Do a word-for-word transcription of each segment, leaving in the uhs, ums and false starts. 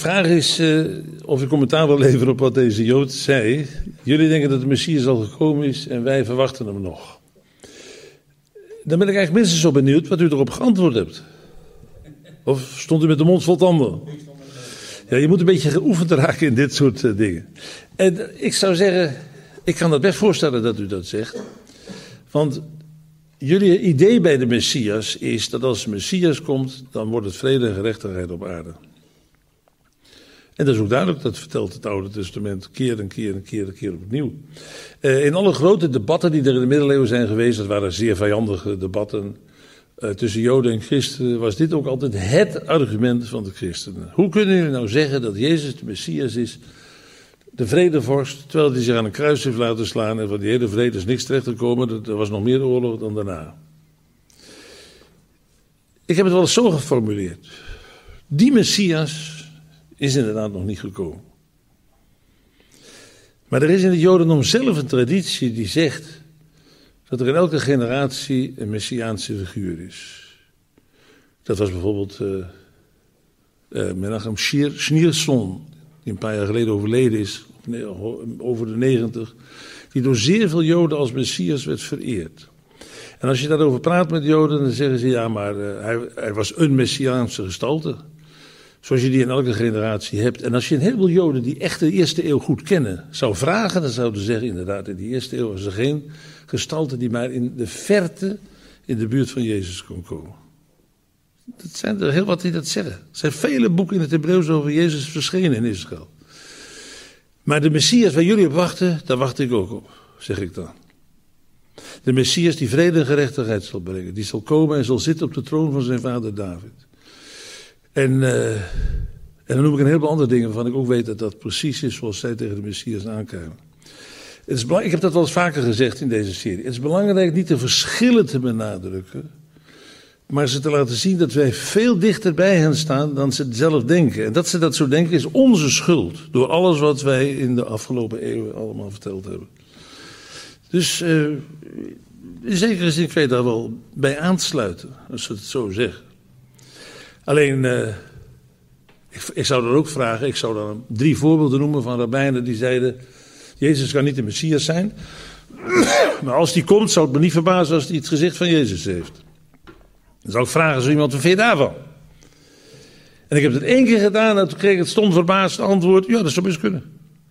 vraag is uh, of ik commentaar wil leveren op wat deze Jood zei. Jullie denken dat de Messias al gekomen is en wij verwachten hem nog. Dan ben ik eigenlijk minstens zo benieuwd wat u erop geantwoord hebt. Of stond u met de mond vol tanden? Ja, je moet een beetje geoefend raken in dit soort uh, dingen. En uh, ik zou zeggen, ik kan het best voorstellen dat u dat zegt. Want jullie idee bij de Messias is dat als de Messias komt, dan wordt het vrede en gerechtigheid op aarde. En dat is ook duidelijk, dat vertelt het Oude Testament keer en keer en keer en keer opnieuw. Uh, in alle grote debatten die er in de middeleeuwen zijn geweest, dat waren zeer vijandige debatten uh, tussen Joden en Christenen, was dit ook altijd het argument van de christenen. Hoe kunnen jullie nou zeggen dat Jezus de Messias is, de vredevorst, terwijl hij zich aan een kruis heeft laten slaan en van die hele vrede is niks terechtgekomen, er was nog meer oorlog dan daarna. Ik heb het wel eens zo geformuleerd. Die Messias is inderdaad nog niet gekomen. Maar er is in het Jodendom zelf een traditie die zegt dat er in elke generatie een messiaanse figuur is. Dat was bijvoorbeeld uh, uh, Menachem Schneerson, die een paar jaar geleden overleden is, over de negentig, die door zeer veel Joden als Messias werd vereerd. En als je daarover praat met Joden, dan zeggen ze ja, maar uh, hij, hij was een messiaanse gestalte. Zoals je die in elke generatie hebt. En als je een heleboel Joden die echt de eerste eeuw goed kennen, zou vragen, dan zouden ze zeggen inderdaad, in die eerste eeuw was er geen gestalte die maar in de verte in de buurt van Jezus kon komen. Dat zijn er heel wat die dat zeggen. Er zijn vele boeken in het Hebreeuws over Jezus verschenen in Israël. Maar de Messias waar jullie op wachten, daar wacht ik ook op, zeg ik dan. De Messias die vrede en gerechtigheid zal brengen. Die zal komen en zal zitten op de troon van zijn vader David. En, uh, en dan noem ik een heleboel andere dingen waarvan ik ook weet dat dat precies is zoals zij tegen de Messias aankijken. Het is ik heb dat wel eens vaker gezegd in deze serie. Het is belangrijk niet de verschillen te benadrukken, maar ze te laten zien dat wij veel dichter bij hen staan dan ze zelf denken. En dat ze dat zo denken is onze schuld, door alles wat wij in de afgelopen eeuwen allemaal verteld hebben. Dus uh, in zekere zin kun je daar wel bij aansluiten, als ze het zo zeggen. Alleen, uh, ik, ik zou dan ook vragen, ik zou dan drie voorbeelden noemen van rabbijnen die zeiden, Jezus kan niet de Messias zijn, maar als die komt zou het me niet verbazen als hij het gezicht van Jezus heeft. Dan zou ik vragen, zo iemand, wat vind je daarvan? En ik heb het één keer gedaan en toen kreeg ik het stom verbaasd antwoord, ja, dat zou best kunnen.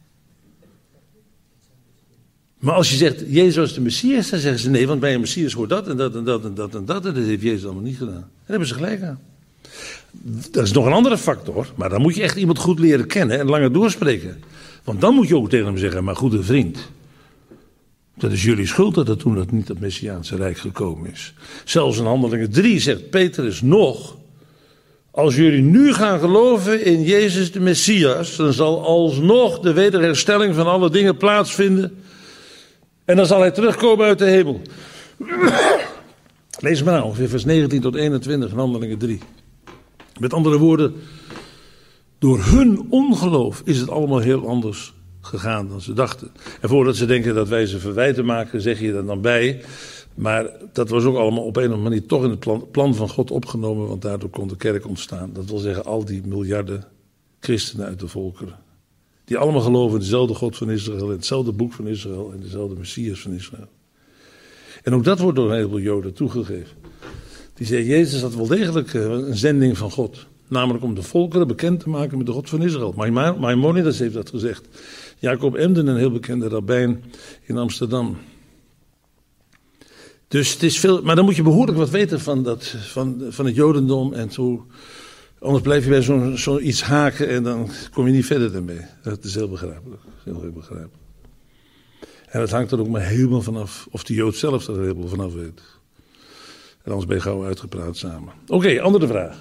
Maar als je zegt, Jezus was de Messias, dan zeggen ze nee, want bij een Messias hoort dat en dat en dat en dat en dat en dat heeft Jezus allemaal niet gedaan. Daar hebben ze gelijk aan. Dat is nog een andere factor, maar dan moet je echt iemand goed leren kennen en langer doorspreken. Want dan moet je ook tegen hem zeggen, maar goede vriend, dat is jullie schuld dat het toen dat niet het Messiaanse Rijk gekomen is. Zelfs in Handelingen drie zegt Petrus nog, als jullie nu gaan geloven in Jezus de Messias, dan zal alsnog de wederherstelling van alle dingen plaatsvinden. En dan zal hij terugkomen uit de hemel. Lees maar nou, ongeveer vers negentien tot eenentwintig in Handelingen drie. Met andere woorden, door hun ongeloof is het allemaal heel anders gegaan dan ze dachten. En voordat ze denken dat wij ze verwijten maken, zeg je er dan bij. Maar dat was ook allemaal op een of andere manier toch in het plan, plan van God opgenomen, want daardoor kon de kerk ontstaan. Dat wil zeggen al die miljarden christenen uit de volkeren. Die allemaal geloven in dezelfde God van Israël, in hetzelfde boek van Israël en dezelfde Messias van Israël. En ook dat wordt door een heleboel Joden toegegeven. Die zeggen, Jezus had wel degelijk een zending van God. Namelijk om de volkeren bekend te maken met de God van Israël. Maimonides heeft dat gezegd. Jacob Emden, een heel bekende rabbijn in Amsterdam. Dus het is veel, maar dan moet je behoorlijk wat weten van, dat, van, van het Jodendom en zo. Anders blijf je bij zo'n zo iets haken en dan kom je niet verder ermee. Dat is heel begrijpelijk. Heel, heel begrijpelijk. En dat hangt er ook maar helemaal vanaf of de Jood zelf er helemaal vanaf weet. En anders ben je gauw uitgepraat samen. Oké, okay, andere vraag.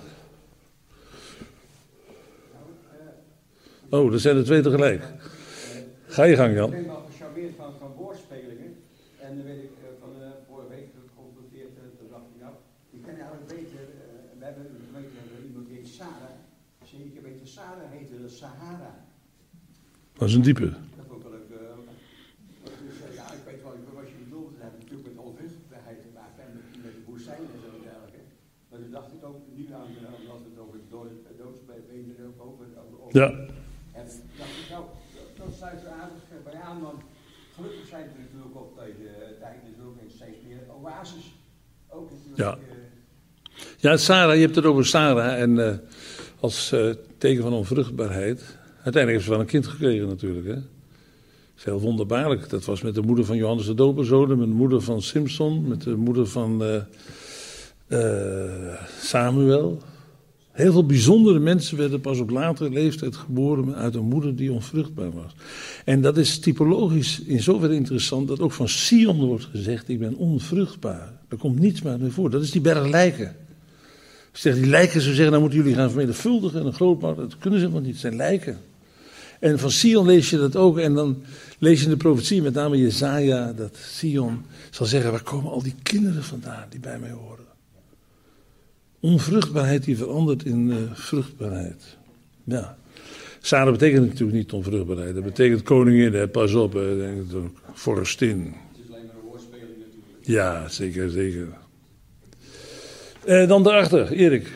Oh, dat zijn er twee tegelijk. Ga je gang, Jan. Ik ben wel gecharmeerd van, van woordspelingen. En dan weet ik uh, van uh, vorige week geconfronteerd, uh, toen dacht ik, nou, ik ken eigenlijk beter, uh, we hebben in de gemeente iemand die heet Sarah. Zeker weten, Sarah heette de Sahara. Dat is een diepe. Dat vond ik wel leuk. Uh, dus, uh, ja, ik weet wel wat je bedoelt. We hebben natuurlijk met onvruchtbaarheid te maken en met, met de woestijn en zo en dergelijke. Maar toen dacht ik ook nu aan, uh, als we het over dood, doodsbenen, over, over Ja. En dacht ik, nou, dat sluit er aardig bij aan, want gelukkig zijn er natuurlijk op deze tijd natuurlijk steeds meer oases. Ook natuurlijk. Ja. Ja, Sarah, je hebt het over Sarah en uh, als uh, teken van onvruchtbaarheid. Uiteindelijk heeft ze wel een kind gekregen natuurlijk, hè. Dat is heel wonderbaarlijk. Dat was met de moeder van Johannes de Doper, met de moeder van Simson, met de moeder van uh, uh, Samuel. Heel veel bijzondere mensen werden pas op latere leeftijd geboren uit een moeder die onvruchtbaar was. En dat is typologisch in zoverre interessant dat ook van Sion wordt gezegd, ik ben onvruchtbaar. Er komt niets meer mee voor. Dat is die berg lijken. Als je die lijken zou zeggen, dan moeten jullie gaan vermenigvuldigen en een groot maken. Dat kunnen ze helemaal niet, het zijn lijken. En van Sion lees je dat ook en dan lees je in de profetie, met name Jesaja, dat Sion zal zeggen, waar komen al die kinderen vandaan die bij mij horen? Onvruchtbaarheid die verandert in uh, vruchtbaarheid. Ja. Sarah betekent natuurlijk niet onvruchtbaarheid. Dat betekent koningin, hè, pas op, hè, denk ik, vorstin. Het is alleen maar een woordspeling natuurlijk. Ja, zeker, zeker. Uh, dan daarachter, Erik.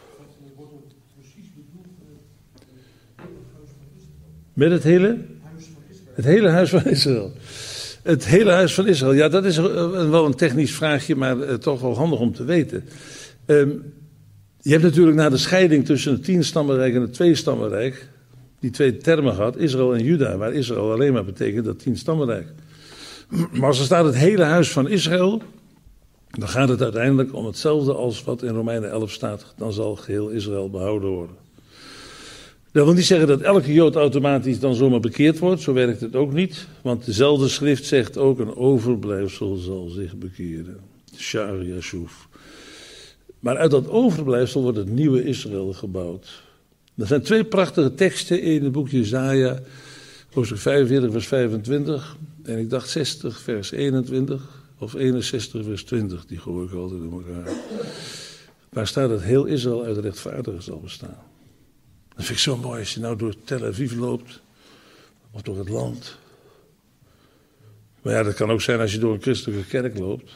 Met het hele? Het hele huis van Israël. Het hele huis van Israël. Ja, dat is wel een technisch vraagje, maar uh, toch wel handig om te weten. Um, je hebt natuurlijk na de scheiding tussen het tienstammenrijk en het tweestammenrijk die twee termen gehad, Israël en Juda, waar Israël alleen maar betekent dat tienstammenrijk. Maar als er staat het hele huis van Israël, dan gaat het uiteindelijk om hetzelfde als wat in Romeinen elf staat. Dan zal geheel Israël behouden worden. Dat wil niet zeggen dat elke Jood automatisch dan zomaar bekeerd wordt. Zo werkt het ook niet. Want dezelfde schrift zegt ook een overblijfsel zal zich bekeren. Sha'ar Yashuf. Maar uit dat overblijfsel wordt het nieuwe Israël gebouwd. Er zijn twee prachtige teksten in het boek Jesaja. Hoofdstuk vijfenveertig vers vijfentwintig. En ik dacht zestig vers eenentwintig. Of eenenzestig vers twintig. Die gooi ik altijd in elkaar. Waar staat dat heel Israël uit rechtvaardigen zal bestaan. Dat vind ik zo mooi als je nou door Tel Aviv loopt. Of door het land. Maar ja, dat kan ook zijn als je door een christelijke kerk loopt.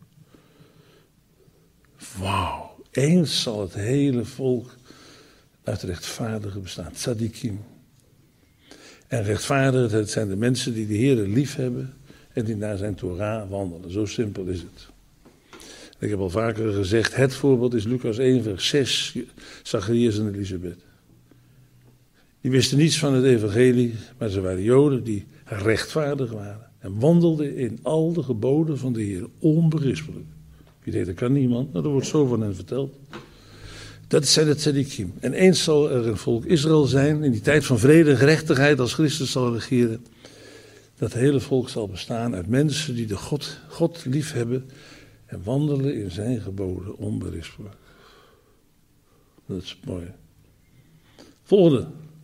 Wauw. Eens zal het hele volk uit rechtvaardigen bestaan. Tzadikim. En rechtvaardigen, het zijn de mensen die de Heer lief hebben. En die naar zijn Torah wandelen. Zo simpel is het. Ik heb al vaker gezegd, het voorbeeld is Lucas één vers zes. Zacharias en Elisabeth. Die wisten niets van het evangelie, maar ze waren Joden die rechtvaardig waren. En wandelden in al de geboden van de Heer, onberispelijk. Je denkt, dat kan niemand, maar er wordt zo van hen verteld. Dat zijn de tzadikim. En eens zal er een volk Israël zijn, in die tijd van vrede en gerechtigheid, als Christus zal regeren. Dat hele volk zal bestaan uit mensen die de God, God lief hebben en wandelen in zijn geboden, onberispelijk. Dat is mooi. Volgende.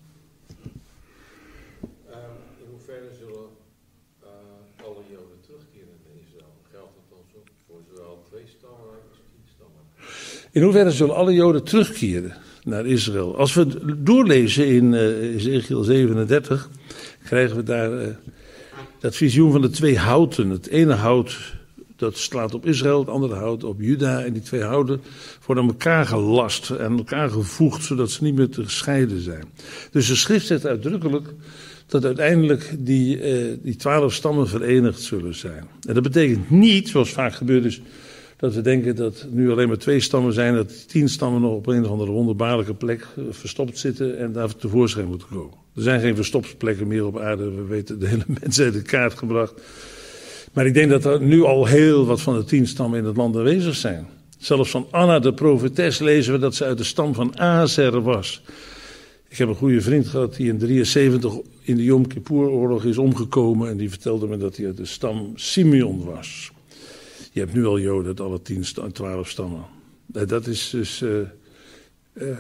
In hoeverre zullen uh, alle Joden terugkeren naar Israël? Geldt dat dan zo voor zowel twee stammenrijk als tien stammenrijk? In hoeverre zullen alle Joden terugkeren naar Israël? Als we doorlezen in uh, Ezechiel zevenendertig, krijgen we daar uh, dat visioen van de twee houten. Het ene hout dat slaat op Israël, het andere hout op Juda. En die twee houten worden aan elkaar gelast en elkaar gevoegd, zodat ze niet meer te scheiden zijn. Dus de schrift zegt uitdrukkelijk dat uiteindelijk die, uh, die twaalf stammen verenigd zullen zijn. En dat betekent niet, zoals vaak gebeurd is, dat we denken dat nu alleen maar twee stammen zijn, dat die tien stammen nog op een of andere wonderbaarlijke plek uh, verstopt zitten en daar tevoorschijn moeten komen. Er zijn geen verstopsplekken meer op aarde, we weten de hele mensheid de kaart gebracht. Maar ik denk dat er nu al heel wat van de tien stammen in het land aanwezig zijn. Zelfs van Anna de profetes lezen we dat ze uit de stam van Azer was. Ik heb een goede vriend gehad die in drieënzeventig in de Yom Kippur-oorlog is omgekomen. En die vertelde me dat hij uit de stam Simeon was. Je hebt nu al Joden uit alle tien, twaalf stammen. Dat is dus... Uh, uh,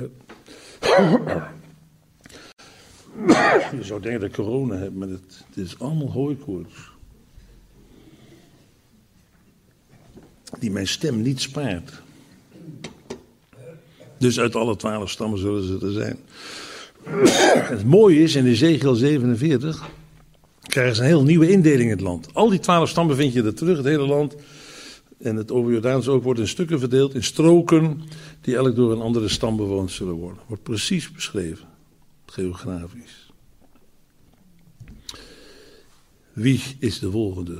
je zou denken dat ik corona heb, maar het, dit is allemaal hooikoorts. Die mijn stem niet spaart. Dus uit alle twaalf stammen zullen ze er zijn. Het mooie is, in Ezechiel zevenenveertig krijgen ze een heel nieuwe indeling in het land. Al die twaalf stammen vind je er terug, het hele land. En het Overjordaans ook wordt in stukken verdeeld, in stroken, die elk door een andere stam bewoond zullen worden. Wordt precies beschreven. geografisch. Wie is de volgende?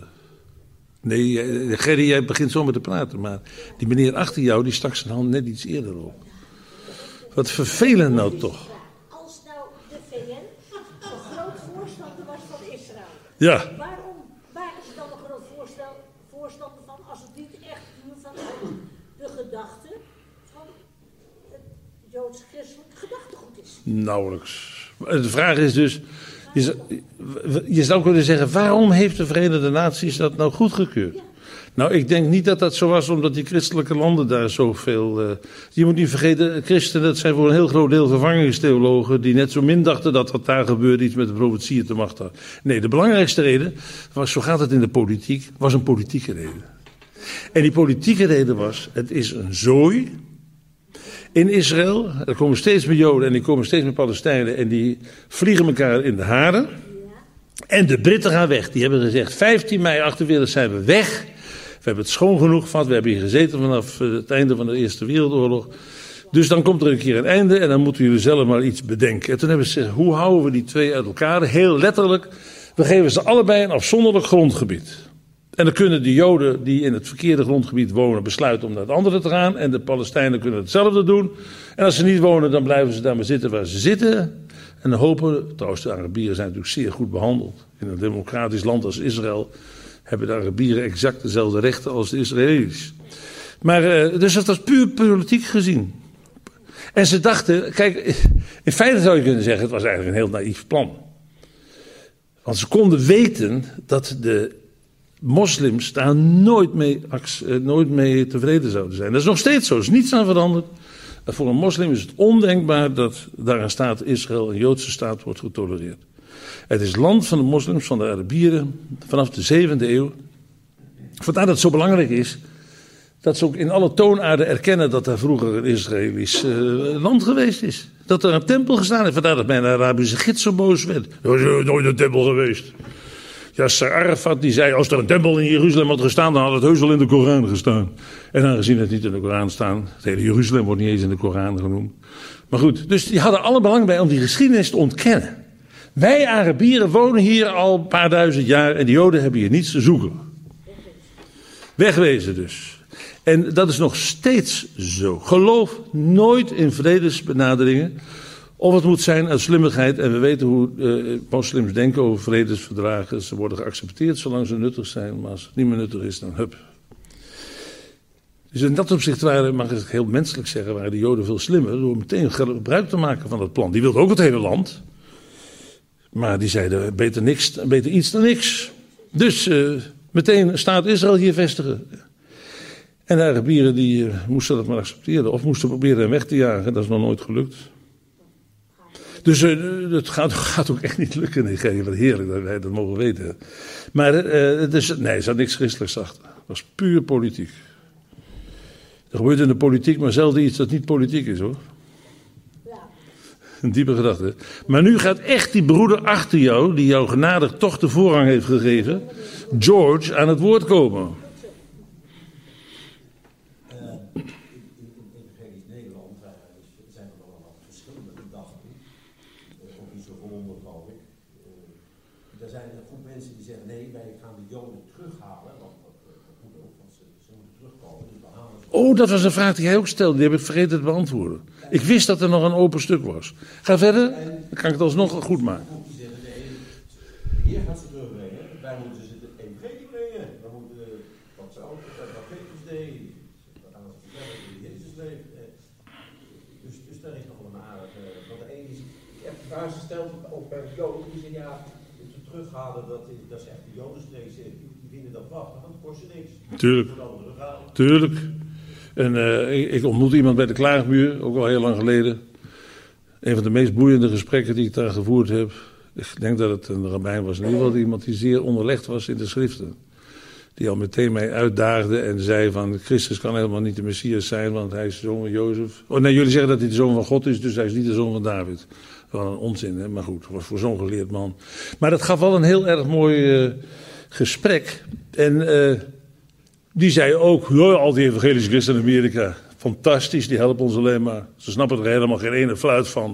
Nee, Gerry, jij begint zo met te praten, maar die meneer achter jou, die stak zijn hand net iets eerder op. Wat vervelend nou toch. Als nou de V N een groot voorstander was van Israël, Ja. waarom waren ze dan een groot voorstel, voorstander van, als het niet echt puur vanuit de gedachte van het joods-christelijk gedachtegoed is? Nauwelijks. De vraag is dus, je zou, je zou kunnen zeggen, waarom heeft de Verenigde Naties dat nou goedgekeurd? Nou, ik denk niet dat dat zo was, omdat die christelijke landen daar zoveel... Uh, je moet niet vergeten, christenen, dat zijn voor een heel groot deel vervangingstheologen, die net zo min dachten dat wat daar gebeurde iets met de profetieën te maken had. Nee, de belangrijkste reden, was, zo gaat het in de politiek, was een politieke reden. En die politieke reden was, het is een zooi in Israël. Er komen steeds meer Joden en er komen steeds meer Palestijnen en die vliegen elkaar in de haren. En de Britten gaan weg. Die hebben gezegd, vijftien mei achtenveertig zijn we weg. We hebben het schoon genoeg gehad. We hebben hier gezeten vanaf het einde van de Eerste Wereldoorlog. Dus dan komt er een keer een einde en dan moeten jullie zelf maar iets bedenken. En toen hebben ze gezegd, hoe houden we die twee uit elkaar? Heel letterlijk, we geven ze allebei een afzonderlijk grondgebied. En dan kunnen de Joden die in het verkeerde grondgebied wonen besluiten om naar het andere te gaan. En de Palestijnen kunnen hetzelfde doen. En als ze niet wonen, dan blijven ze daar maar zitten waar ze zitten. En dan hopen, trouwens de Arabieren zijn natuurlijk zeer goed behandeld. In een democratisch land als Israël hebben de Arabieren exact dezelfde rechten als de Israëli's. Maar, uh, dus dat was puur politiek gezien. En ze dachten, kijk, in feite zou je kunnen zeggen, het was eigenlijk een heel naïef plan. Want ze konden weten dat de moslims daar nooit mee, nooit mee tevreden zouden zijn. Dat is nog steeds zo, er is niets aan veranderd. Voor een moslim is het ondenkbaar dat daar een staat Israël, een Joodse staat, wordt getolereerd. Het is het land van de moslims, van de Arabieren, vanaf de zevende eeuw. Vandaar dat het zo belangrijk is dat ze ook in alle toonaarden erkennen dat daar vroeger een Israëlisch uh, land geweest is. Dat er een tempel gestaan heeft. Vandaar dat mijn Arabische gids zo boos werd. Er is nooit een tempel geweest. Yasser Arafat die zei, als er een tempel in Jeruzalem had gestaan, dan had het heus wel in de Koran gestaan. En aangezien het niet in de Koran staat, het hele Jeruzalem wordt niet eens in de Koran genoemd. Maar goed, dus die hadden alle belang bij om die geschiedenis te ontkennen. Wij Arabieren wonen hier al een paar duizend jaar en de Joden hebben hier niets te zoeken. Wegwezen dus. En dat is nog steeds zo. Geloof nooit in vredesbenaderingen. Of het moet zijn uit slimmigheid. En we weten hoe uh, moslims denken over vredesverdragen. Ze worden geaccepteerd zolang ze nuttig zijn. Maar als het niet meer nuttig is, dan hup. Dus in dat opzicht waren, mag ik heel menselijk zeggen, waren de Joden veel slimmer. Door meteen gebruik te maken van dat plan. Die wilden ook het hele land. Maar die zeiden beter, niks, beter iets dan niks. Dus uh, meteen staat Israël hier vestigen. En de Arabieren die uh, moesten dat maar accepteren. Of moesten proberen hem weg te jagen. Dat is nog nooit gelukt. Dus uh, het gaat, gaat ook echt niet lukken in Nigeria. Wat heerlijk dat wij dat mogen weten. Maar uh, dus, nee, er zat niks christelijks achter. Het was puur politiek. Er gebeurt in de politiek maar zelden iets dat niet politiek is, hoor. Een diepe gedachte. Maar nu gaat echt die broeder achter jou, die jou genadig toch de voorrang heeft gegeven, George, aan het woord komen. Uh, in, in, in Evangelisch Nederland uh, zijn er wel wat verschillende gedachten. Uh, ook niet zo verwonderd, geloof ik. Uh, er zijn een groep mensen die zeggen, nee, wij gaan de Joden terughalen. Want dat, uh, dat moet ook, want ze, ze moeten terugkomen. Dus we halen ze. Oh, dat was een vraag die hij ook stelde, die heb ik vergeten te beantwoorden. Ik wist dat er nog een open stuk was. Ga verder, dan kan ik het alsnog goed maken. Hier gaat ze terugbrengen. Wij moeten ze het evangelie brengen. We moeten wat ze ook, wat Petrus deed. We gaan ze vertellen hoe Jezus leeft. Dus, dus daar is nog wel een aardige. Want de ene is, ik heb de vraag gesteld ook bij de Joden. Die zeggen ja, ze terughalen, dat is, dat is echt de Jodenstreek. Die vinden dat wat, maar dat kost ze niks. Tuurlijk. Tuurlijk. En uh, ik, ik ontmoette iemand bij de Klaagmuur, ook al heel lang geleden. Een van de meest boeiende gesprekken die ik daar gevoerd heb. Ik denk dat het een rabbijn was. In ieder geval iemand die zeer onderlegd was in de schriften. Die al meteen mij uitdaagde en zei van Christus kan helemaal niet de Messias zijn, want hij is de zoon van Jozef. Oh nee, jullie zeggen dat hij de zoon van God is, dus hij is niet de zoon van David. Wel een onzin, hè? Maar goed, was voor zo'n geleerd man. Maar dat gaf wel een heel erg mooi uh, gesprek. En uh, die zei ook, joh, al die evangelische christenen in Amerika, fantastisch, die helpen ons alleen maar. Ze snappen er helemaal geen ene fluit van.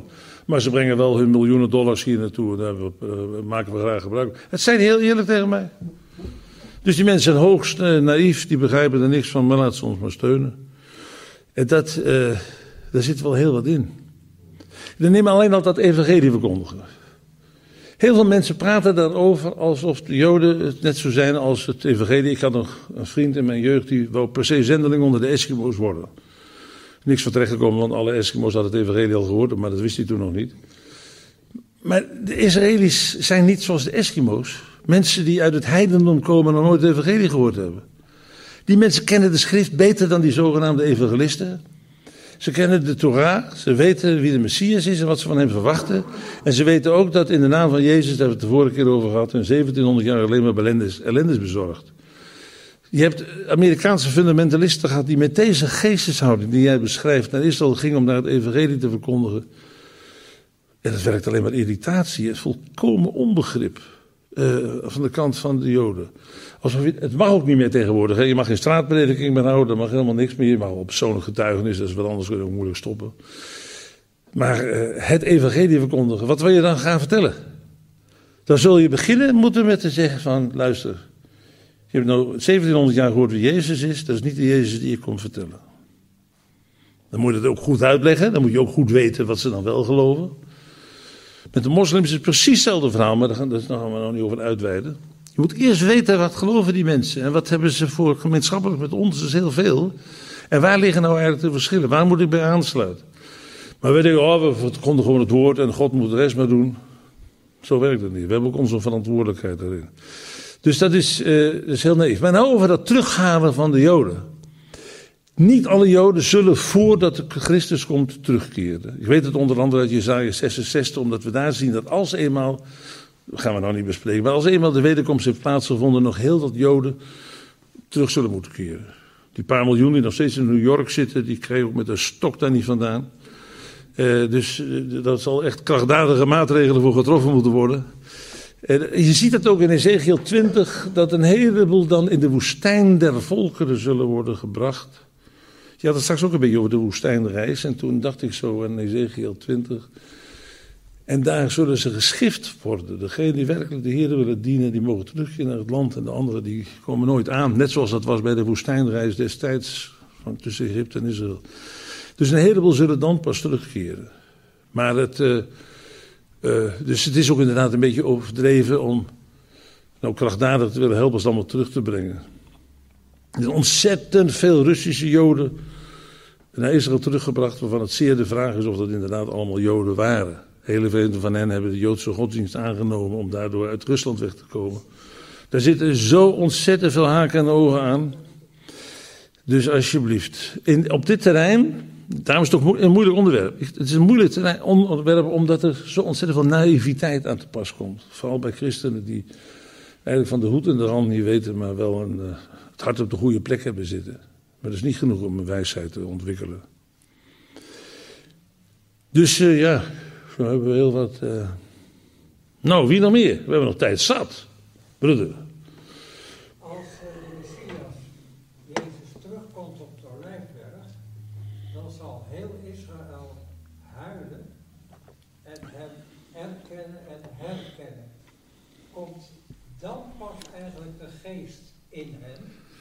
Maar ze brengen wel hun miljoenen dollars hier naartoe. Daar uh, maken we graag gebruik van. Het zijn heel eerlijk tegen mij. Dus die mensen zijn hoogst uh, naïef. Die begrijpen er niks van. Maar laat ze ons maar steunen. En dat, uh, daar zit wel heel wat in. Dan neem alleen al dat evangelie verkondigen. Heel veel mensen praten daarover alsof de Joden het net zo zijn als het evangelie. Ik had nog een vriend in mijn jeugd die wou per se zendeling onder de Eskimo's worden. Niks van terechtgekomen, want alle Eskimo's hadden het evangelie al gehoord, maar dat wist hij toen nog niet. Maar de Israëli's zijn niet zoals de Eskimo's. Mensen die uit het heidendom komen en nog nooit het evangelie gehoord hebben. Die mensen kennen de schrift beter dan die zogenaamde evangelisten. Ze kennen de Torah, ze weten wie de Messias is en wat ze van hem verwachten. En ze weten ook dat in de naam van Jezus, daar hebben we het de vorige keer over gehad, in zeventienhonderd jaar alleen maar ellendes, ellendes bezorgd. Je hebt Amerikaanse fundamentalisten gehad die met deze geesteshouding die jij beschrijft naar Israël ging om naar het evangelie te verkondigen. En het werkt alleen maar irritatie, het volkomen onbegrip uh, van de kant van de Joden. Alsof je, het mag ook niet meer tegenwoordig. Hè? Je mag geen straatprediking meer houden, er mag helemaal niks meer. Je mag wel persoonlijk getuigenis, dat is wat anders, kun je ook moeilijk stoppen. Maar uh, het evangelie verkondigen, wat wil je dan gaan vertellen? Dan zul je beginnen moeten met te zeggen van, luister, je hebt nou zeventienhonderd jaar gehoord wie Jezus is, dat is niet de Jezus die je komt vertellen. Dan moet je het ook goed uitleggen, dan moet je ook goed weten wat ze dan wel geloven. Met de moslims is het precies hetzelfde verhaal, maar daar gaan we nog niet over uitweiden. Je moet eerst weten wat geloven die mensen en wat hebben ze voor gemeenschappelijk met ons, dat is heel veel. En waar liggen nou eigenlijk de verschillen, waar moet ik bij aansluiten? Maar we denken, oh, we verkondigen gewoon het woord en God moet de rest maar doen. Zo werkt het niet, we hebben ook onze verantwoordelijkheid daarin. Dus dat is, uh, dat is heel naïef. Maar nou over dat terughalen van de Joden. Niet alle Joden zullen voordat de Christus komt terugkeren. Ik weet het onder andere uit Jesaja zesenzestig, omdat we daar zien dat als eenmaal, dat gaan we nou niet bespreken, maar als eenmaal de wederkomst heeft plaatsgevonden, nog heel wat Joden terug zullen moeten keren. Die paar miljoen die nog steeds in New York zitten, die krijgen ook met een stok daar niet vandaan. Uh, dus uh, dat zal echt krachtdadige maatregelen voor getroffen moeten worden. Uh, je ziet het ook in Ezekiel twintig, dat een heleboel dan in de woestijn der volkeren zullen worden gebracht. Je had het straks ook een beetje over de woestijnreis en toen dacht ik zo aan Ezekiel twintig. En daar zullen ze geschift worden. Degenen die werkelijk de Heer willen dienen, die mogen terugkeren naar het land. En de anderen die komen nooit aan. Net zoals dat was bij de woestijnreis destijds van tussen Egypte en Israël. Dus een heleboel zullen dan pas terugkeren. Maar het, uh, uh, dus het is ook inderdaad een beetje overdreven om nou krachtdadig te willen helpen ons allemaal terug te brengen. Er zijn ontzettend veel Russische Joden naar Israël teruggebracht, waarvan het zeer de vraag is of dat inderdaad allemaal Joden waren. Hele vele van hen hebben de Joodse godsdienst aangenomen om daardoor uit Rusland weg te komen. Daar zitten zo ontzettend veel haken en ogen aan. Dus alsjeblieft, in, op dit terrein, daarom is het toch een moeilijk onderwerp. Het is een moeilijk terrein, onderwerp omdat er zo ontzettend veel naïviteit aan te pas komt. Vooral bij christenen die eigenlijk van de hoed en de rand niet weten, maar wel een, uh, het hart op de goede plek hebben zitten. Maar dat is niet genoeg om een wijsheid te ontwikkelen. Dus uh, ja, zo hebben we heel wat... Uh... Nou, wie nog meer? We hebben nog tijd zat, broeder. Als uh, de Messias, Jezus, terugkomt op de Olijfberg, dan zal heel Israël huilen en hem erkennen en herkennen. Komt dan pas eigenlijk de geest in hen?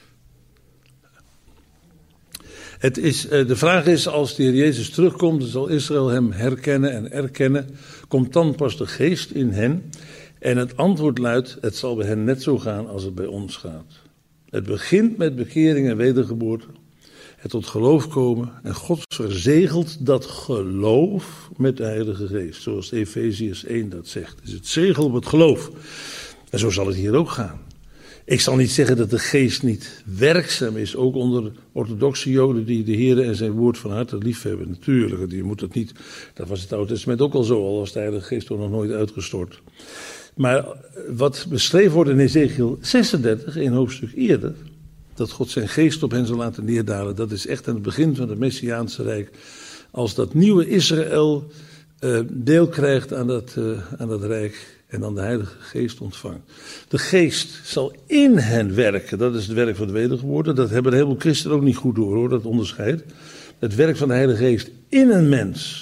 Het is, de vraag is, als de Heer Jezus terugkomt, dan zal Israël hem herkennen en erkennen. Komt dan pas de geest in hen? En het antwoord luidt, het zal bij hen net zo gaan als het bij ons gaat. Het begint met bekering en wedergeboorte. Het tot geloof komen. En God verzegelt dat geloof met de Heilige Geest. Zoals Efeziërs één dat zegt. Het is het zegel op het geloof. En zo zal het hier ook gaan. Ik zal niet zeggen dat de geest niet werkzaam is, ook onder orthodoxe Joden die de Heer en zijn woord van harte lief hebben. Natuurlijk, die moet dat niet, dat was het Oude Testament ook al zo, al was de Heilige Geest toch nog nooit uitgestort. Maar wat beschreven wordt in Ezekiel zesendertig, een hoofdstuk eerder, dat God zijn geest op hen zal laten neerdalen, dat is echt aan het begin van het Messiaanse Rijk. Als dat nieuwe Israël uh, deel krijgt aan dat, uh, aan dat Rijk. En dan de Heilige Geest ontvangt. De Geest zal in hen werken. Dat is het werk van de wedergeboorte. Dat hebben een heleboel christenen ook niet goed door, hoor, dat onderscheid. Het werk van de Heilige Geest in een mens.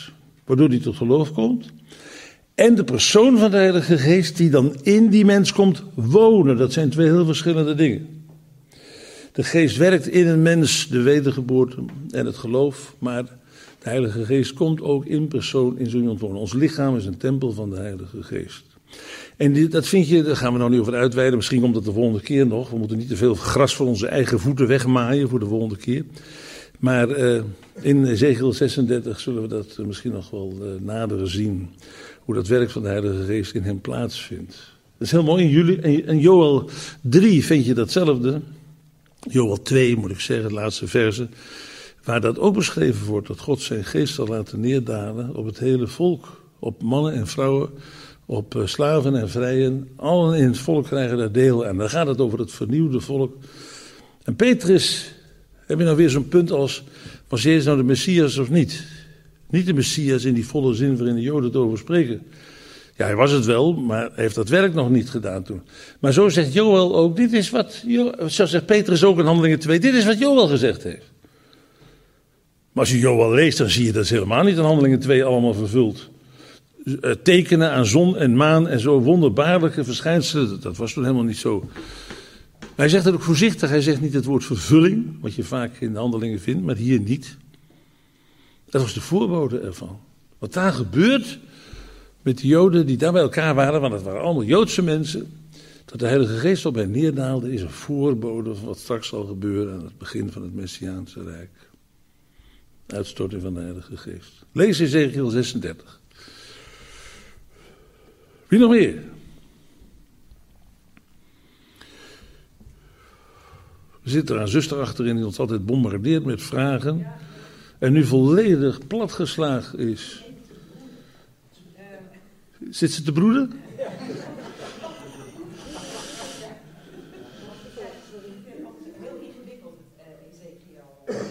waardoor die tot geloof komt. En de persoon van de Heilige Geest die dan in die mens komt wonen. Dat zijn twee heel verschillende dingen. De Geest werkt in een mens, de wedergeboorte en het geloof, maar de Heilige Geest komt ook in persoon in zo'n iemand wonen. Ons lichaam is een tempel van de Heilige Geest. En die, dat vind je, daar gaan we nou niet over uitweiden, misschien komt dat de volgende keer nog. We moeten niet te veel gras van onze eigen voeten wegmaaien voor de volgende keer. Maar uh, in Ezekiel zesendertig zullen we dat uh, misschien nog wel uh, nader zien. Hoe dat werk van de Heilige Geest in hem plaatsvindt. Dat is heel mooi. In, Juli, in Joël drie vind je datzelfde. Joël twee moet ik zeggen, de laatste verse. Waar dat ook beschreven wordt dat God zijn geest zal laten neerdalen op het hele volk. Op mannen en vrouwen, op uh, slaven en vrijen. Allen in het volk krijgen daar deel aan. Dan gaat het over het vernieuwde volk. En Petrus, heb je nou weer zo'n punt als, was Jezus nou de Messias of niet? Niet de Messias in die volle zin waarin de Joden het over spreken. Ja, hij was het wel, maar hij heeft dat werk nog niet gedaan toen. Maar zo zegt Joël ook, dit is wat, zo zegt Petrus ook in Handelingen twee, dit is wat Joël gezegd heeft. Maar als je Joël leest, dan zie je dat is helemaal niet in Handelingen twee allemaal vervuld. Uh, tekenen aan zon en maan en zo wonderbaarlijke verschijnselen, dat, dat was toen helemaal niet zo. Hij zegt het ook voorzichtig, hij zegt niet het woord vervulling, wat je vaak in de Handelingen vindt, maar hier niet. Dat was de voorbode ervan. Wat daar gebeurt met de Joden die daar bij elkaar waren, want het waren allemaal Joodse mensen, dat de Heilige Geest op hen neerdaalde, is een voorbode van wat straks zal gebeuren aan het begin van het Messiaanse Rijk. Uitstorting van de Heilige Geest. Lees Ezekiel zesendertig. Wie nog meer? Er zit er een zuster achterin die ons altijd bombardeert met vragen. En nu volledig platgeslagen is. Zit ze te broeden? Heel ingewikkeld, Ezekiel.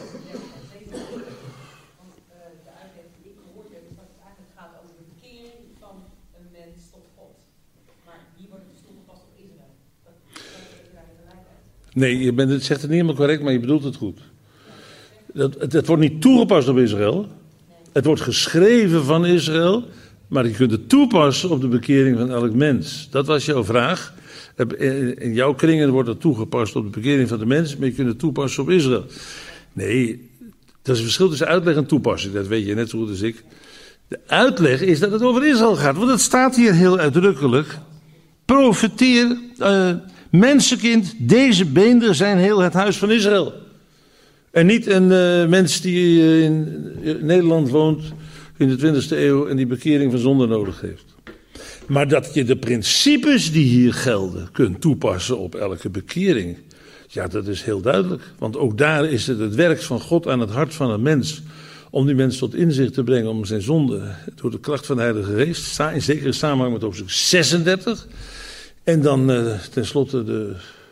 Want de uitleg die ik gehoord heb, is dat het eigenlijk gaat over de bekering van een mens tot God. Maar hier wordt het dus toegepast op Israël. Dat is daar gelijk uit. Nee, je bent, het zegt het niet helemaal correct, maar je bedoelt het goed. Dat, het, het wordt niet toegepast op Israël. Het wordt geschreven van Israël. Maar je kunt het toepassen op de bekering van elk mens. Dat was jouw vraag. In jouw kringen wordt het toegepast op de bekering van de mens. Maar je kunt het toepassen op Israël. Nee, dat is een verschil tussen uitleg en toepassing. Dat weet je net zo goed als ik. De uitleg is dat het over Israël gaat. Want het staat hier heel uitdrukkelijk. Profeteer, uh, mensenkind, deze beenderen zijn heel het huis van Israël. En niet een uh, mens die uh, in Nederland woont in de twintigste eeuw en die bekering van zonde nodig heeft. Maar dat je de principes die hier gelden kunt toepassen op elke bekering. Ja, dat is heel duidelijk. Want ook daar is het het werk van God aan het hart van een mens. Om die mens tot inzicht te brengen om zijn zonde door de kracht van de Heilige Geest. In zekere samenhang met hoofdstuk zesendertig. En dan uh, tenslotte de,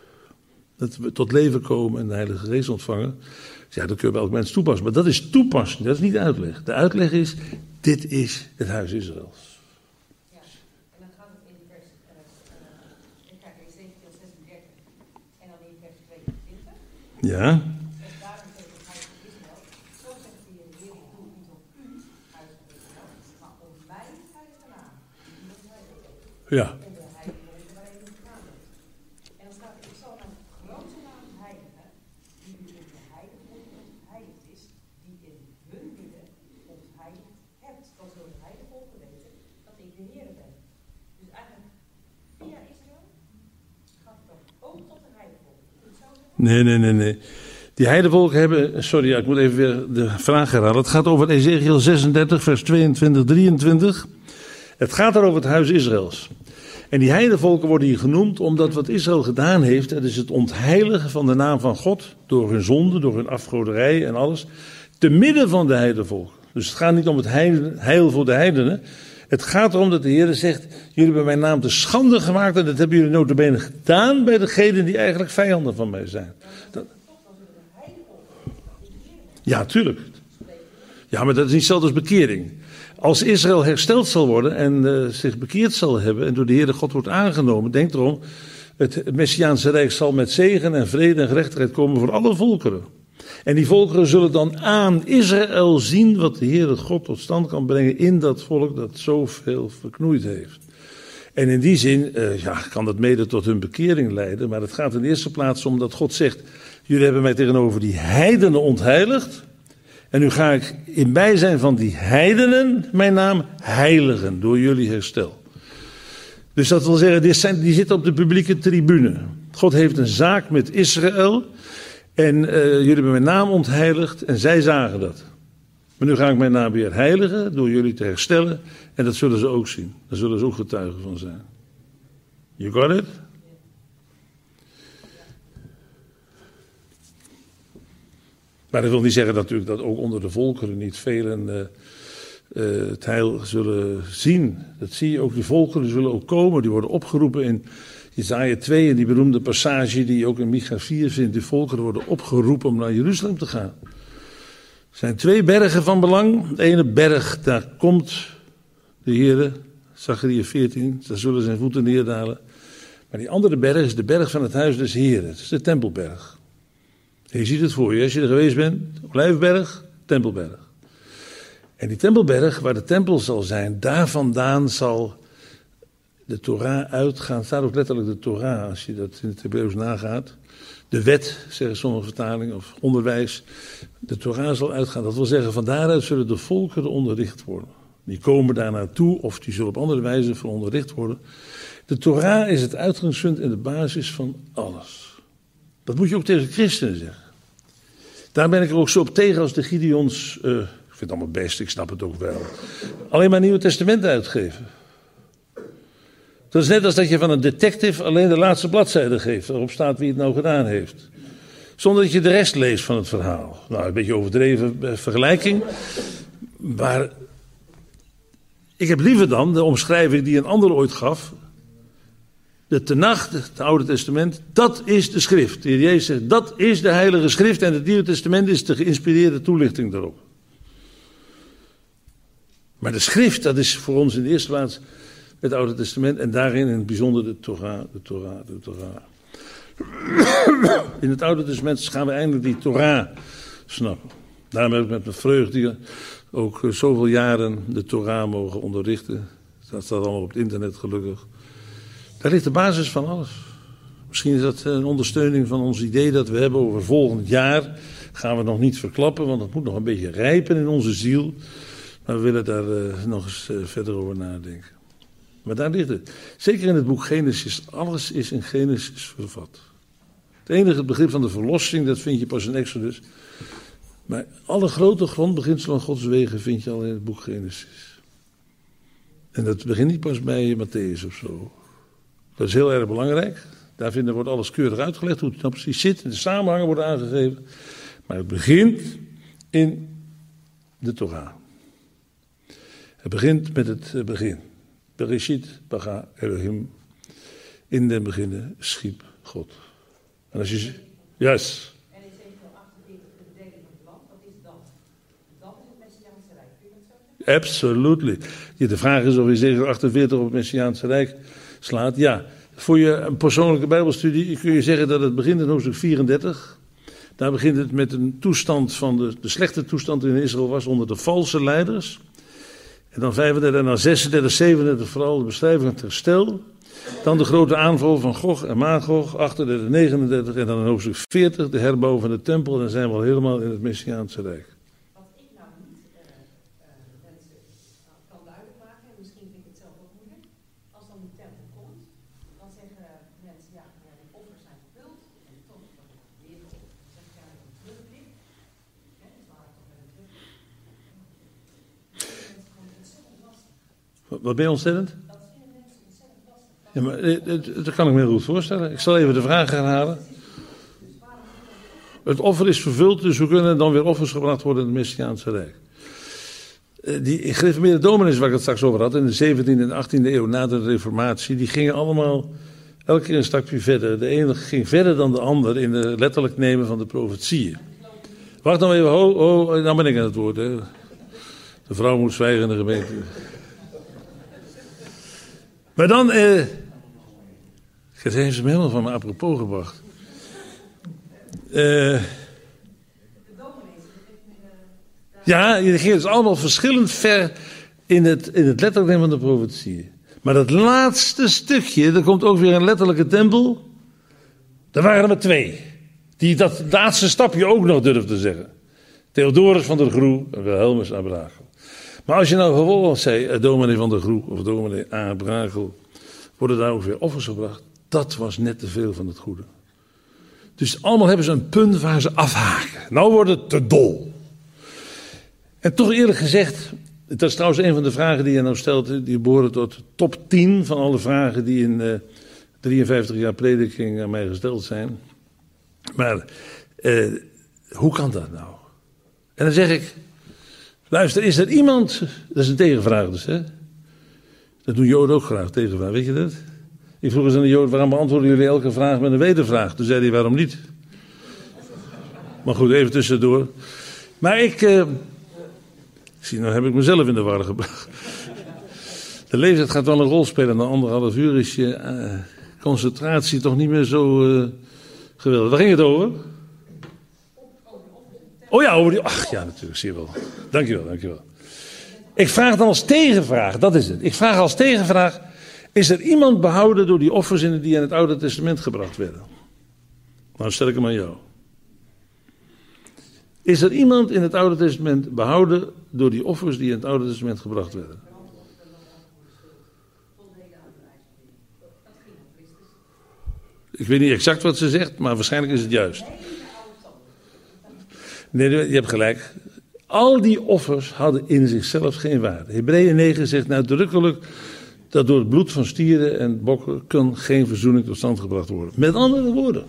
het tot leven komen en de Heilige Geest ontvangen. Ja, dat kun je bij elk mens toepassen. Maar dat is toepassing, dat is niet uitleg. De uitleg is, dit is het huis Israëls. Ja, en dan gaat het in vers, uh, uh, ik kijk Ezekiel zesendertig en dan in vers tweeëntwintig. Ja. En daarom zegt het huis van Israël, zo zegt de Heer, Heer, ik doe niet op u, huis van Israël, maar om mijn heilige naam, die dat mij heeft. Ja. En de heilige woorden waarin u gegaan bent. En dan staat er, ik zal mijn grote naam heiligen, die u in de heilige volken ontheiligd is, die in hun midden ontheiligd hebt. Dan zullen de heilige volken weten dat ik de Heer ben. Dus eigenlijk, via Israël gaat het dan ook tot de heilige volken. Kun je het zo zeggen? Nee, nee, nee, nee. Die heidevolken hebben, sorry, ja, ik moet even weer de vraag herhalen. Het gaat over Ezekiel zesendertig, vers tweeëntwintig, drieëntwintig. Het gaat er over het huis Israëls. En die heidevolken worden hier genoemd omdat wat Israël gedaan heeft, dat is het ontheiligen van de naam van God, door hun zonde, door hun afgoderij en alles, te midden van de heidevolken. Dus het gaat niet om het heil, heil voor de heidenen. Het gaat erom dat de Heer zegt, jullie hebben mijn naam te schande gemaakt en dat hebben jullie nota bene gedaan bij degenen die eigenlijk vijanden van mij zijn. Dat... Ja, tuurlijk. Ja, maar dat is niet hetzelfde als bekering. Als Israël hersteld zal worden en uh, zich bekeerd zal hebben en door de Heere God wordt aangenomen, denk erom, het Messiaanse Rijk zal met zegen en vrede en gerechtigheid komen voor alle volkeren. En die volkeren zullen dan aan Israël zien wat de Heere God tot stand kan brengen in dat volk dat zoveel verknoeid heeft. En in die zin uh, ja, kan dat mede tot hun bekering leiden. Maar het gaat in de eerste plaats om dat God zegt: jullie hebben mij tegenover die heidenen ontheiligd. En nu ga ik in bijzijn van die heidenen mijn naam heiligen door jullie herstel. Dus dat wil zeggen, die, zijn, die zitten op de publieke tribune. God heeft een zaak met Israël. En uh, jullie hebben mijn naam ontheiligd en zij zagen dat. Maar nu ga ik mijn naam weer heiligen door jullie te herstellen. En dat zullen ze ook zien. Daar zullen ze ook getuigen van zijn. You got it? Maar dat wil niet zeggen natuurlijk dat ook onder de volkeren niet velen uh, uh, het heil zullen zien. Dat zie je ook, de volkeren zullen ook komen. Die worden opgeroepen in Jesaja twee, in die beroemde passage die je ook in Micha vier vindt. De volkeren worden opgeroepen om naar Jeruzalem te gaan. Er zijn twee bergen van belang. De ene berg, daar komt de Heere, Zacharia veertien, daar zullen zijn voeten neerdalen. Maar die andere berg is de berg van het huis des Heeren. Het is de Tempelberg. En je ziet het voor je, als je er geweest bent, Olijfberg, Tempelberg. En die Tempelberg, waar de tempel zal zijn, daar vandaan zal de Torah uitgaan. Het staat ook letterlijk de Torah, als je dat in het Hebreeuws nagaat. De wet, zeggen sommige vertalingen, of onderwijs. De Torah zal uitgaan. Dat wil zeggen, van daaruit zullen de volkeren onderricht worden. Die komen daar naartoe, of die zullen op andere wijze veronderricht worden. De Torah is het uitgangspunt en de basis van alles. Dat moet je ook tegen christenen zeggen. Daar ben ik er ook zo op tegen als de Gideons, uh, ik vind het allemaal best, ik snap het ook wel, alleen maar Nieuwe Testament uitgeven. Dat is net als dat je van een detective alleen de laatste bladzijde geeft, waarop staat wie het nou gedaan heeft. Zonder dat je de rest leest van het verhaal. Nou, een beetje overdreven vergelijking, maar ik heb liever dan de omschrijving die een ander ooit gaf. De Tenach, het Oude Testament, dat is de schrift. De Heer Jezus zegt, dat is de Heilige Schrift en het Nieuwe Testament is de geïnspireerde toelichting daarop. Maar de schrift, dat is voor ons in de eerste plaats het Oude Testament en daarin in het bijzonder de Torah, de Torah, de Torah. In het Oude Testament gaan we eindelijk die Torah snappen. Daarom heb ik met mijn vreugde ook zoveel jaren de Torah mogen onderrichten. Dat staat allemaal op het internet gelukkig. Daar ligt de basis van alles. Misschien is dat een ondersteuning van ons idee dat we hebben over volgend jaar. Gaan we nog niet verklappen, want het moet nog een beetje rijpen in onze ziel. Maar we willen daar uh, nog eens uh, verder over nadenken. Maar daar ligt het. Zeker in het boek Genesis, alles is in Genesis vervat. Het enige het begrip van de verlossing, dat vind je pas in Exodus. Maar alle grote grondbeginselen van Gods wegen vind je al in het boek Genesis. En dat begint niet pas bij Matthäus of zo. Dat is heel erg belangrijk. Daar vinden, wordt alles keurig uitgelegd, hoe het nou precies zit. En de samenhangen worden aangegeven. Maar het begint in de Torah. Het begint met het begin. Bereshit, Bara, Elohim. In den beginnen schiep God. En als je... Yes. En in Ezekiel achtenveertig, de bedeling van het land, wat is dat? Dat is het Messiaanse Rijk. Kun je dat zo zeggen? Absolutely. De vraag is of Ezekiel achtenveertig op het Messiaanse Rijk slaat. Ja, voor je een persoonlijke bijbelstudie kun je zeggen dat het begint in hoofdstuk vierendertig. Daar begint het met een toestand van de, de slechte toestand die in Israël was onder de valse leiders. En dan vijfendertig en dan zesendertig, zevenendertig vooral de beschrijving van het herstel. Dan de grote aanval van Gog en Magog, achtendertig, negenendertig en dan in hoofdstuk veertig de herbouw van de tempel. En dan zijn we al helemaal in het Messiaanse Rijk. Wat ik nou niet uh, uh, mensen kan duidelijk maken, en misschien vind ik het zelf ook moeilijk, als dan die tempel komt, dan zeggen mensen, ja, ja die offers zijn vervuld, en toch dan weer de offers. Dan zeg je, ja, een terugblik, hè, dus waar ik toch met een terugblik. Dat is gewoon ontzettend lastig. Wat ben je ontzettend? Dat vinden mensen ontzettend lastig. Ja, maar dat kan ik me heel goed voorstellen. Ik zal even de vraag herhalen. Het offer is vervuld, dus we kunnen dan weer offers gebracht worden in het Messiaanse Rijk. Die gereformeerde dominees waar ik het straks over had, in de zeventiende en achttiende eeuw na de Reformatie, die gingen allemaal elke keer een stapje verder. De ene ging verder dan de ander in het letterlijk nemen van de profetieën. Wacht nou even, ho, ho, nou ben ik aan het woord. Hè. De vrouw moet zwijgen in de gemeente. Maar dan, eh, het heeft ze me helemaal van me apropos gebracht. Uh, Ja, je negeert dus allemaal verschillend ver in het, in het letterlijk nemen van de profetie. Maar dat laatste stukje, er komt ook weer een letterlijke tempel. Er waren er maar twee. Die dat laatste stapje ook nog durfden te zeggen. Theodorus van der Groe en Wilhelmus Abragel. Maar als je nou vervolgens zei, eh, dominee van der Groe of dominee Abragel, worden daar ook weer offers gebracht. Dat was net te veel van het goede. Dus allemaal hebben ze een punt waar ze afhaken. Nou wordt het te dol. En toch eerlijk gezegd, dat is trouwens een van de vragen die je nou stelt, die behoren tot de top tien van alle vragen die in uh, drieënvijftig jaar prediking aan mij gesteld zijn. Maar uh, hoe kan dat nou? En dan zeg ik, luister, is er iemand, dat is een tegenvraag dus, hè? Dat doen Joden ook graag, tegenvraag, weet je dat? Ik vroeg eens aan de Joden, waarom beantwoorden jullie elke vraag met een wedervraag? Toen zei hij, waarom niet? Maar goed, even tussendoor. Maar ik, uh, zie, nou heb ik mezelf in de war gebracht. De leeftijd gaat wel een rol spelen, na anderhalf uur is je uh, concentratie toch niet meer zo uh, geweldig. Waar ging het over? Oh ja, over die... Ach ja, natuurlijk, zie je wel. Dankjewel, dankjewel. Ik vraag dan als tegenvraag, dat is het. Ik vraag als tegenvraag, is er iemand behouden door die offers die in het Oude Testament gebracht werden? Nou stel ik hem aan jou. Is er iemand in het Oude Testament behouden door die offers die in het Oude Testament gebracht werden? Ik weet niet exact wat ze zegt, maar waarschijnlijk is het juist. Nee, je hebt gelijk. Al die offers hadden in zichzelf geen waarde. Hebreeën negen zegt nadrukkelijk dat door het bloed van stieren en bokken kan geen verzoening tot stand gebracht worden. Met andere woorden.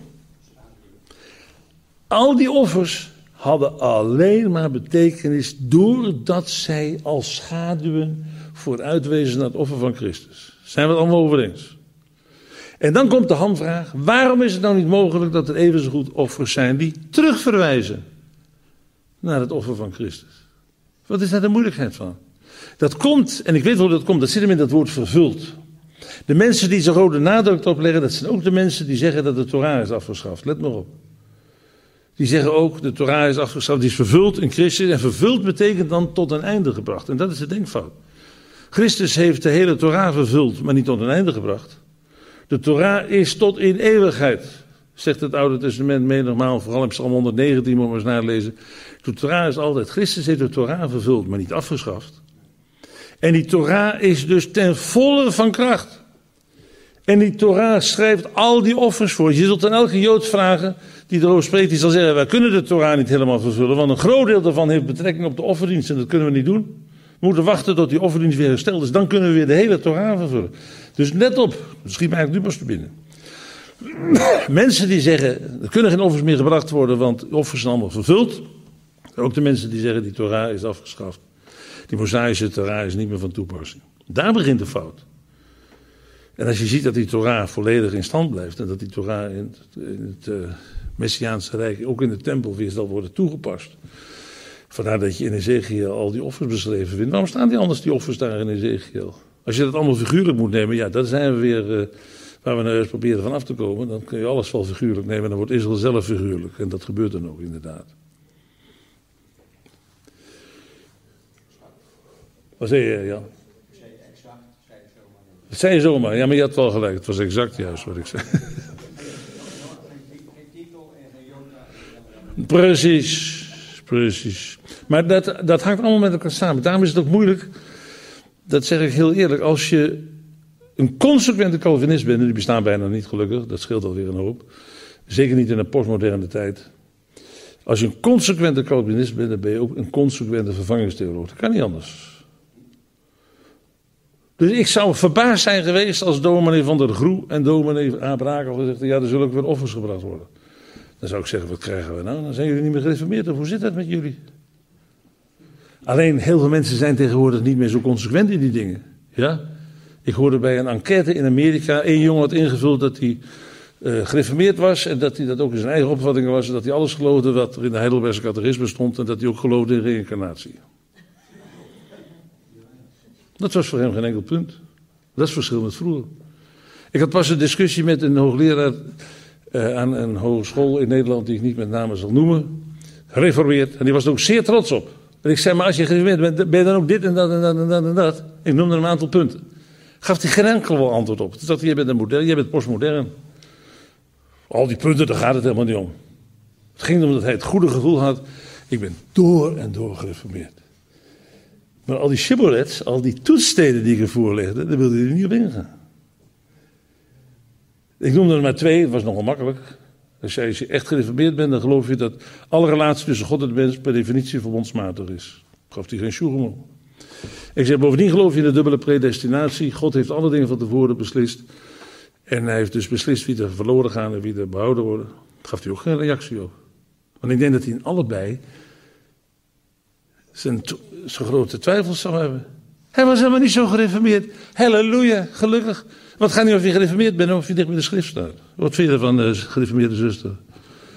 Al die offers hadden alleen maar betekenis doordat zij als schaduwen vooruitwezen naar het offer van Christus. Zijn we het allemaal over eens? En dan komt de hamvraag, waarom is het nou niet mogelijk dat er even zo goed offers zijn die terugverwijzen naar het offer van Christus? Wat is daar de moeilijkheid van? Dat komt, en ik weet hoe dat komt, dat zit hem in dat woord vervuld. De mensen die zo'n rode nadruk erop leggen, dat zijn ook de mensen die zeggen dat de Torah is afgeschaft. Let maar op. Die zeggen ook, de Torah is afgeschaft, die is vervuld in Christus. En vervuld betekent dan tot een einde gebracht. En dat is de denkfout. Christus heeft de hele Torah vervuld, maar niet tot een einde gebracht. De Torah is tot in eeuwigheid, zegt het Oude Testament menigmaal, vooral in Psalm honderdnegentien, moet maar eens nalezen. De Torah is altijd, Christus heeft de Torah vervuld, maar niet afgeschaft. En die Torah is dus ten volle van kracht. En die Torah schrijft al die offers voor. Je zult aan elke Jood vragen die erover spreekt, die zal zeggen, wij kunnen de Torah niet helemaal vervullen, want een groot deel daarvan heeft betrekking op de offerdienst en dat kunnen we niet doen. We moeten wachten tot die offerdienst weer hersteld is, dan kunnen we weer de hele Torah vervullen. Dus let op, dat schiet me eigenlijk nu pas te binnen. Mensen die zeggen, er kunnen geen offers meer gebracht worden, want de offers zijn allemaal vervuld. Ook de mensen die zeggen, die Torah is afgeschaft. Die Mosaïsche Torah is niet meer van toepassing. Daar begint de fout. En als je ziet dat die Torah volledig in stand blijft, en dat die Torah in het, in het uh, Messiaanse Rijk, ook in de tempel weer zal worden toegepast. Vandaar dat je in Ezekiel al die offers beschreven vindt. Waarom staan die anders, die offers daar in Ezekiel? Als je dat allemaal figuurlijk moet nemen, ja, dan zijn we weer uh, waar we nou eens proberen van af te komen. Dan kun je alles wel figuurlijk nemen en dan wordt Israël zelf figuurlijk. En dat gebeurt dan ook inderdaad. Wat zei je, Jan? Ik zei exact, zei je zomaar. Dat zei je zomaar, ja, maar je had wel gelijk. Het was exact juist wat ik zei. Geen titel en geen Jota. Precies, precies. Maar dat, dat hangt allemaal met elkaar samen. Daarom is het ook moeilijk, dat zeg ik heel eerlijk, als je een consequente Calvinist bent, en die bestaan bijna niet gelukkig, dat scheelt alweer een hoop. Zeker niet in een postmoderne tijd. Als je een consequente Calvinist bent, dan ben je ook een consequente vervangingstheoloog. Dat kan niet anders. Dus ik zou verbaasd zijn geweest als dominee van der Groe en dominee Abraham gezegd, ja, er zullen ook weer offers gebracht worden. Dan zou ik zeggen, wat krijgen we nou? Dan zijn jullie niet meer gereformeerd, of hoe zit dat met jullie? Alleen, heel veel mensen zijn tegenwoordig niet meer zo consequent in die dingen. Ja? Ik hoorde bij een enquête in Amerika, één jongen had ingevuld dat hij uh, gereformeerd was en dat hij dat ook in zijn eigen opvatting was, dat hij alles geloofde wat er in de Heidelbergse catechisme stond en dat hij ook geloofde in reïncarnatie. Dat was voor hem geen enkel punt. Dat is het verschil met vroeger. Ik had pas een discussie met een hoogleraar uh, aan een hogeschool in Nederland, die ik niet met name zal noemen, gereformeerd. En die was er ook zeer trots op. En ik zei, maar als je gereformeerd bent, ben je dan ook dit en dat en dat en dat en dat? Ik noemde een aantal punten. Gaf hij geen enkel antwoord op. Toen dacht hij, jij bent een modern, jij bent postmodern. Al die punten, daar gaat het helemaal niet om. Het ging erom dat hij het goede gevoel had, ik ben door en door gereformeerd. Maar al die shibboleths, al die toetssteden die ik ervoor voorlegde, daar wilde hij niet op ingaan. Ik noemde er maar twee, het was nogal makkelijk. Als je, als je echt gereformeerd bent, dan geloof je dat alle relatie tussen God en de mens per definitie verbondsmatig is. Gaf hij geen sjoegem op. Ik zeg, bovendien geloof je in de dubbele predestinatie. God heeft alle dingen van tevoren beslist. En hij heeft dus beslist wie er verloren gaan en wie er behouden worden. Daar gaf hij ook geen reactie op. Want ik denk dat hij in allebei zijn, zijn grote twijfels zou hebben. Hij was helemaal niet zo gereformeerd. Halleluja, gelukkig. Wat gaat niet of je gereformeerd bent of of je dicht bij de schrift staat. Wat vind je ervan, uh, gereformeerde zuster? We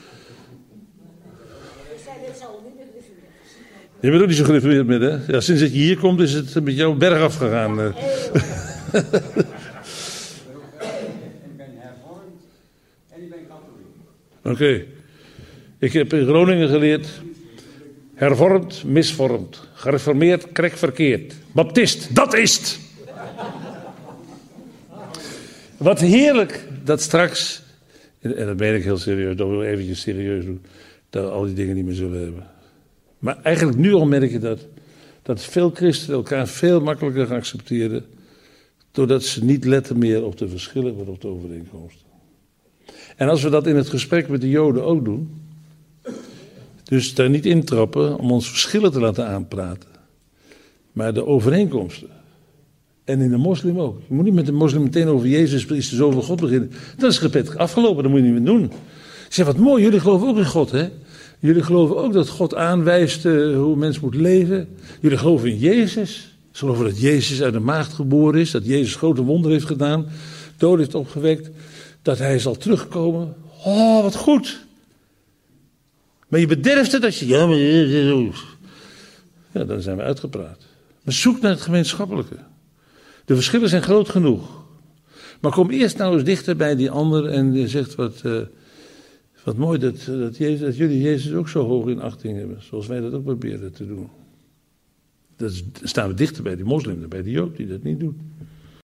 zijn net zo niet meer gereformeerd. Je bent ook niet zo gereformeerd meer, hè? Ja, sinds dat je hier komt is het met jou bergaf gegaan. Uh. En ik ben hervormd en ik ben katholiek. Oké. Okay. Ik heb in Groningen geleerd. Hervormd, misvormd. Gereformeerd, krek verkeerd. Baptist, dat is het. Wat heerlijk dat straks, en dat meen ik heel serieus, dat wil ik eventjes serieus doen, dat we al die dingen niet meer zullen hebben. Maar eigenlijk nu al merk je dat, dat veel christenen elkaar veel makkelijker gaan accepteren, doordat ze niet letten meer op de verschillen, maar op de overeenkomsten. En als we dat in het gesprek met de Joden ook doen, dus daar niet intrappen om ons verschillen te laten aanpraten, maar de overeenkomsten. En in de moslim ook. Je moet niet met de moslim meteen over Jezus is de Zoon van God beginnen. Dan is het gebed afgelopen, dat moet je niet meer doen. Ik zeg, wat mooi, jullie geloven ook in God, hè? Jullie geloven ook dat God aanwijst uh, hoe een mens moet leven. Jullie geloven in Jezus. Ze geloven dat Jezus uit de maagd geboren is, dat Jezus grote wonderen heeft gedaan, dood heeft opgewekt, dat hij zal terugkomen. Oh, wat goed. Maar je bederft het als je... Ja, maar... ja, dan zijn we uitgepraat. Maar zoek naar het gemeenschappelijke. De verschillen zijn groot genoeg. Maar kom eerst nou eens dichter bij die ander en je zegt wat, uh, wat mooi dat, dat, Jezus, dat jullie Jezus ook zo hoog in achting hebben. Zoals wij dat ook proberen te doen. Dan staan we dichter bij die moslim dan bij die Jood die dat niet doet.